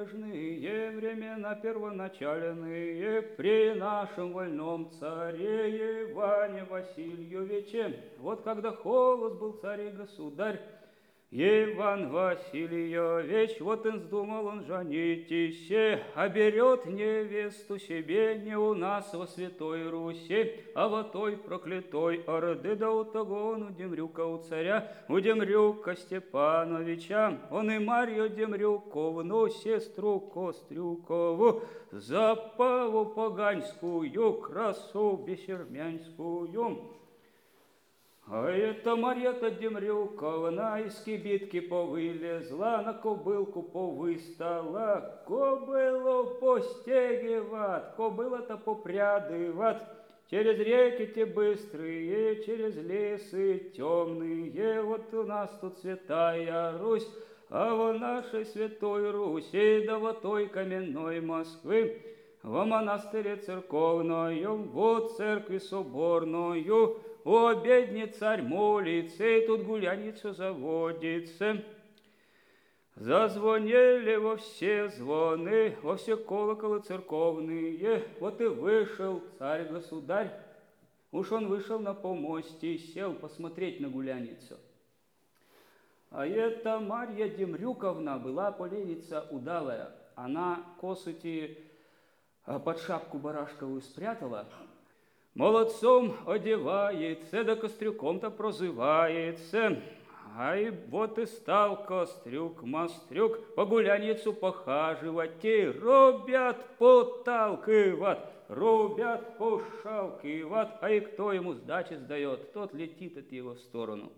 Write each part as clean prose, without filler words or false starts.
прежние времена первоначальные, при нашем вольном царе Иване Васильевиче. Вот когда холост был царь и государь, Иван Васильевич, вот он вздумал он женитесь, а берет невесту себе не у нас во Святой Руси, а во той проклятой Орды, да у того он у Демрюка, у царя, у Демрюка Степановича, он и Марью Демрюковну, сестру Кострюкову, запаву поганскую, красу бесермянскую. А это Марья-то Демрюковна из кибитки повылезла, на кобылку повыстала, кобылу постегиват, кобыла-то попрядыват, через реки те быстрые, через лесы темные, вот у нас тут святая Русь, а в нашей святой Руси, да в той каменной Москвы, во монастыре церковною, вот церкви соборною, у обедни царь молится, и тут гуляница заводится. Зазвонили во все звоны, во все колоколы церковные. Вот и вышел царь-государь. Уж он вышел на помосте и сел посмотреть на гуляницу. А эта Марья Демрюковна была поленница удалая. Она косы под шапку барашковую спрятала, молодцом одевается, да кострюком-то прозывается. Ай, вот и стал кострюк-мастрюк по гуляницу похаживать, и рубят поталкивать, рубят пошалкивать, а и кто ему сдачи сдает, тот летит от его в сторону.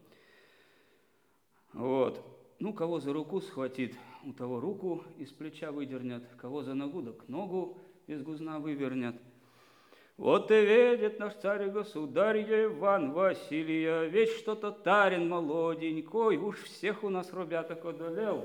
Вот. Ну, кого за руку схватит, у того руку из плеча выдернет, кого за ногу, так ногу из гузна вывернет. Вот и видит наш царь и государь Иван Васильевич, что татарин молоденькой, уж всех у нас ребяток одолел.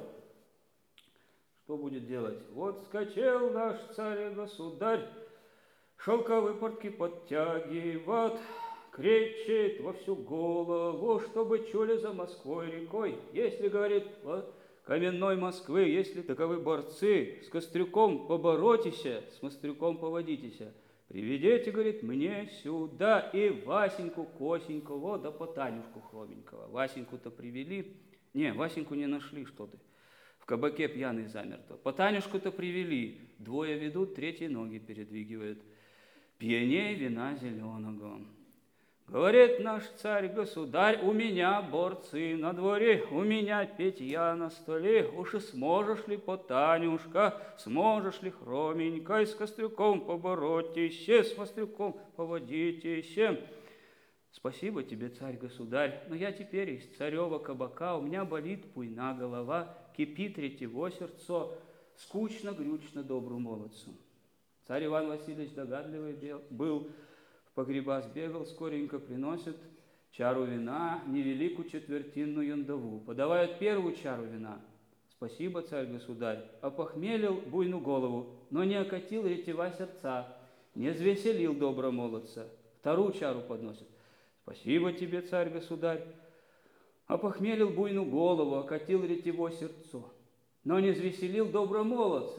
Что будет делать? Вот скачал наш царь и государь, шелковые портки подтягивает, кричит во всю голову, чтобы чули за Москвой рекой. Если, говорит, вот, каменной Москвы, если таковы борцы, с Кострюком поборотися, с Мострюком поводитеся, приведите, говорит, мне сюда и Васеньку Косенького, да Потанюшку Хробенького. Васеньку-то привели, не, Васеньку не нашли, что ты, в кабаке пьяный замертво. Потанюшку-то привели, двое ведут, третий ноги передвигивают. Пьяней вина зеленого. Говорит наш царь-государь, у меня борцы на дворе, у меня питья на столе, уж и сможешь ли, Потанюшка, сможешь ли, Хроменька, с Кострюком поборотись, с Мострюком поводитесь. Спасибо тебе, царь-государь, но я теперь из царева кабака, у меня болит буйна голова, кипит ретево сердцо, скучно-грючно добру молодцу. Царь Иван Васильевич догадливый был, в погреба сбегал, скоренько приносит чару вина, невеликую четвертинную яндову. Подавают первую чару вина. Спасибо, царь-государь, опохмелил буйну голову, но не окатил ретева сердца, не звеселил добра молодца. Вторую чару подносит. Спасибо тебе, царь-государь, опохмелил буйну голову, окатил ретево сердцо, но не звеселил добра молодца.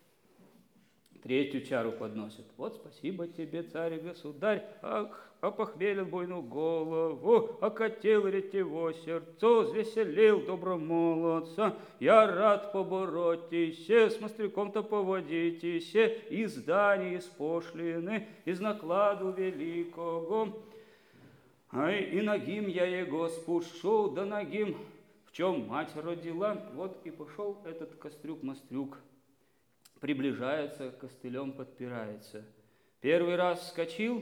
Третью чару подносит. Вот спасибо тебе, царь и государь, ах, опохмелил буйну голову, окатил ретево сердцо, звеселил добро молодца. Я рад поборотись, с Мострюком-то поводитесь, из дани, из пошлины, из накладу великого. Ай, и ногим я его спушу, да ногим, в чем мать родила. Вот и пошел этот Кострюк-Мострюк. Приближается, костылем подпирается. Первый раз вскочил.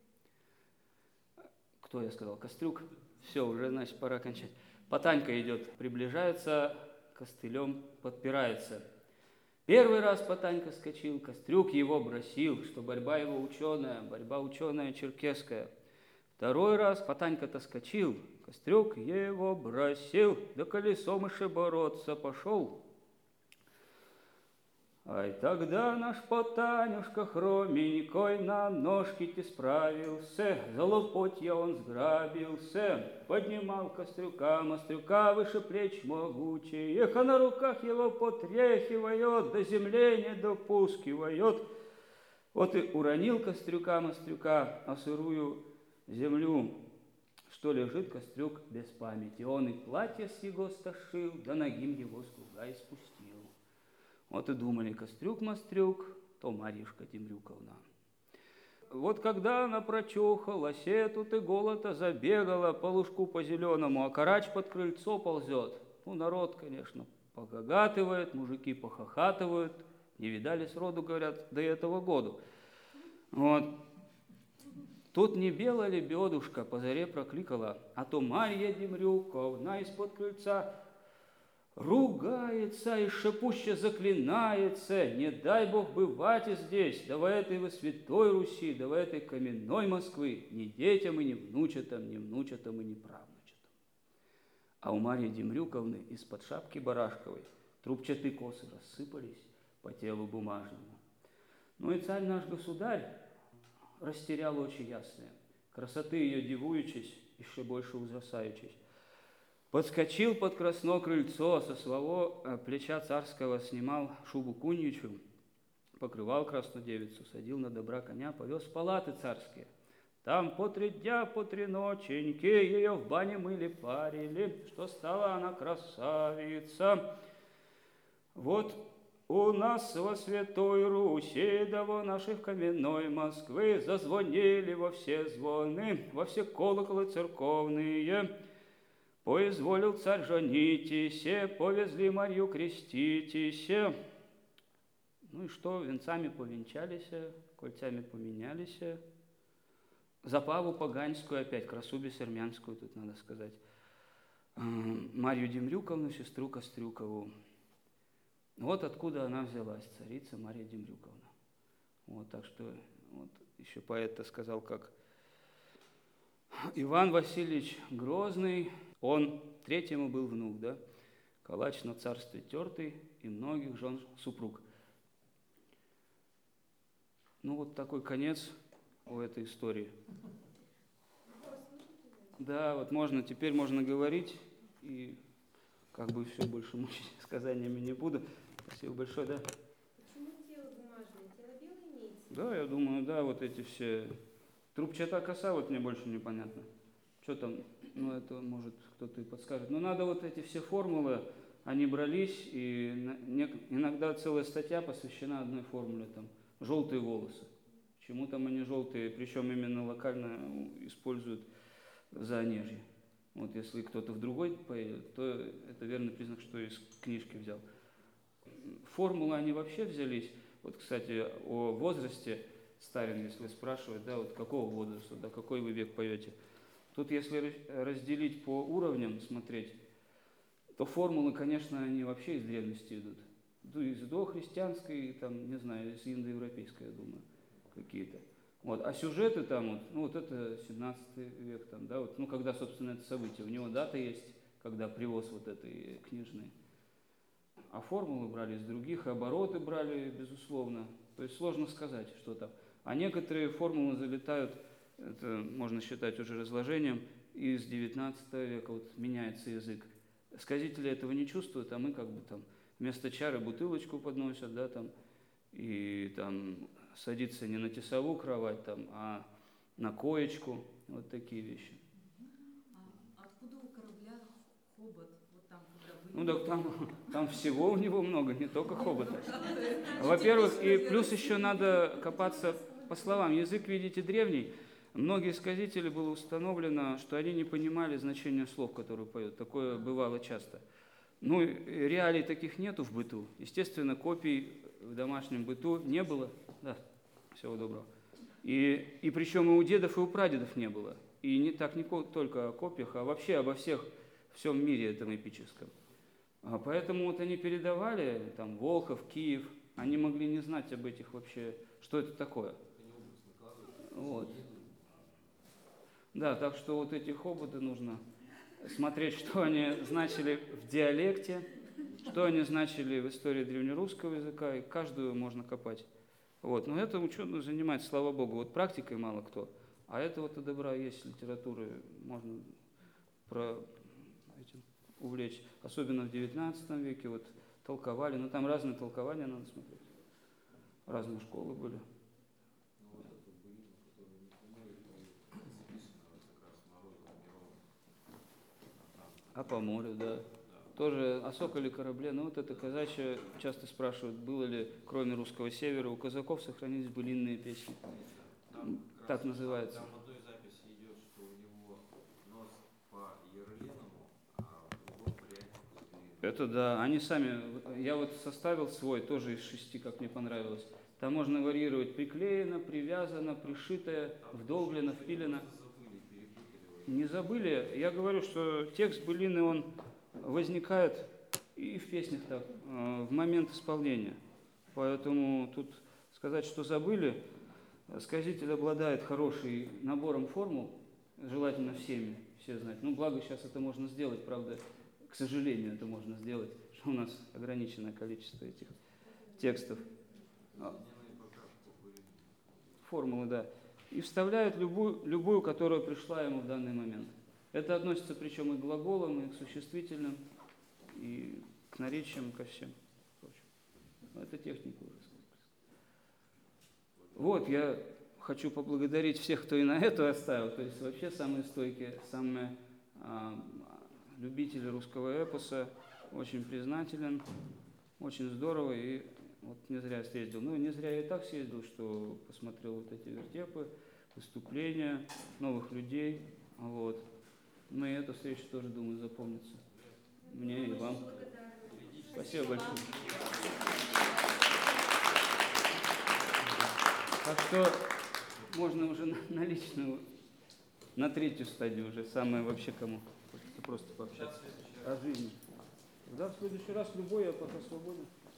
Кто я сказал? Кострюк. Все, уже, значит, пора кончать. Потанька идет, приближается, костылем подпирается. Первый раз Потанька скочил, Кострюк его бросил, что борьба его борьба ученая черкесская. Второй раз Потанька-то скочил, Кострюк его бросил, да колесом еще бороться пошел. Ай, тогда наш потанюшка хроменькой на ножки-те справился, за лопотья он сграбился, поднимал кострюка, мострюка выше плеч могучих, а на руках его потряхивает, до земли не допускивает. Вот и уронил кострюка, мострюка, а сырую землю, что лежит кострюк без памяти. Он и платье с его стошил, да ногим его с круга и спустил. Вот и думали, кострюк-мострюк, то Марьюшка Демрюковна. Вот когда она прочухалась, тут и голота забегала по лужку по зеленому, а карач под крыльцо ползет. Ну, народ, конечно, погагатывает, мужики похохатывают, не видали сроду, говорят, до этого года. Вот. Тут не белая лебедушка по заре прокликала, а то Марья Демрюковна из-под крыльца ругается и шепуще заклинается: не дай Бог бывать и здесь, да в этой вы святой Руси, да в этой каменной Москвы, ни детям и ни внучатам, ни внучатам и ни правнучатам. А у Марьи Демрюковны из-под шапки барашковой трубчатые косы рассыпались по телу бумажному. Ну и царь наш государь растерял очи ясные, красоты ее дивуючись, еще больше ужасаючись. Подскочил под красно крыльцо, со своего плеча царского снимал шубу куньючу, покрывал красную девицу, садил на добра коня, повез в палаты царские. Там по 3 дня, по 3 ноченьки ее в бане мыли, парили, что стала она красавица. Вот у нас во Святой Руси, да во наших каменной Москвы зазвонили во все звоны, во все колоколы церковные. Поизволил царь женитесь, повезли Марью креститесь. Ну и что, венцами повенчались, кольцами поменялись. Запаву поганскую опять, красу бессермянскую, тут надо сказать, Марью Демрюковну, сестру Кострюкову. Вот откуда она взялась, царица Марья Демрюковна. Вот, так что вот еще поэт-то сказал, как Иван Васильевич Грозный, он третьему был внук, да, калач на царстве тертый и многих жен супруг. Ну вот такой конец у этой истории. Да, вот можно, теперь можно говорить, и как бы все, больше мучить сказаниями не буду. Спасибо большое, да. Почему тело бумажное? Тело белое имеется? Да, я думаю, да, вот эти все. Трубчатая коса, вот мне больше непонятно. Что там, ну это может кто-то и подскажет. Но надо вот эти все формулы, они брались, и иногда целая статья посвящена одной формуле, там, желтые волосы. Чему там они желтые, причем именно локально используют в Заонежье. Вот если кто-то в другой поедет, то это верный признак, что из книжки взял. Формулы они вообще взялись. Вот, кстати, о возрасте Старин, если спрашивать, да, вот какого возраста, да, какой вы век поете. Тут, если разделить по уровням, смотреть, то формулы, конечно, они вообще из древности идут. Из дохристианской, там, не знаю, из индоевропейской, я думаю, какие-то. Вот. А сюжеты там, вот, ну, вот это 17 век, там, да, вот, ну, когда, собственно, это событие. У него дата есть, когда привоз вот этой книжной. А формулы брали из других, обороты брали, безусловно. То есть сложно сказать, что там. А некоторые формулы залетают, это можно считать уже разложением, из 19 века, вот меняется язык. Сказители этого не чувствуют, а мы как бы там вместо чары бутылочку подносят, да, там, и там садиться не на тесовую кровать, там, а на коечку, вот такие вещи. А откуда у корабля хобот? Вот там, куда вы... Ну так там всего у него много, не только хобота. Во-первых, и плюс еще надо копаться по словам. Язык, видите, древний. Многие сказители было установлено, что они не понимали значения слов, которые поют. Такое бывало часто. Ну, реалий таких нету в быту. Естественно, копий в домашнем быту не было. Да, всего доброго. И причем и у дедов, и у прадедов не было. И не только о копиях, а вообще обо всем мире этом эпическом. Поэтому вот они передавали, там, Волхов, Киев, они могли не знать об этих вообще, что это такое. Вот. Да, так что вот эти хоботы нужно смотреть, что они значили в диалекте, что они значили в истории древнерусского языка, и каждую можно копать. Вот. Но это ученые занимается, слава богу. Вот практикой мало кто. А этого-то добра есть, литературы можно этим увлечь. Особенно в XIX веке вот толковали. Но там разные толкования надо смотреть. Разные школы были. А по морю, да. Тоже о соколе корабле. Ну вот это казачье, часто спрашивают, было ли, кроме русского севера, у казаков сохранились былинные песни. Так называется. Там в одной записи идет, что у него нос по Ерленову, а в другом варианте по Это да, они сами, я вот составил свой, тоже из 6, как мне понравилось. Там можно варьировать приклеено, привязано, пришитое, вдолблено, впилено. Не забыли, я говорю, что текст былины, он возникает и в песнях так, в момент исполнения. Поэтому тут сказать, что забыли, сказитель обладает хорошим набором формул, желательно всеми, все знать. Ну, благо сейчас это можно сделать, правда, к сожалению, это можно сделать, что у нас ограниченное количество этих текстов. Формулы, да. И вставляют любую, которая пришла ему в данный момент. Это относится причем и к глаголам, и к существительным, и к наречиям, ко всем. Это техника уже. Вот, я хочу поблагодарить всех, кто и на эту оставил. То есть вообще самые стойкие, самые любители русского эпоса. Очень признателен, очень здорово. И вот не зря съездил. Ну, не зря я и так съездил, что посмотрел вот эти вертепы, выступления новых людей. Вот. Ну и эта встреча тоже, думаю, запомнится. Мне и вам. Спасибо большое. Так что можно уже на личную, на 3-ю стадию уже, самое вообще кому. Просто пообщаться о жизни. Да, в следующий раз любой, я пока свободен.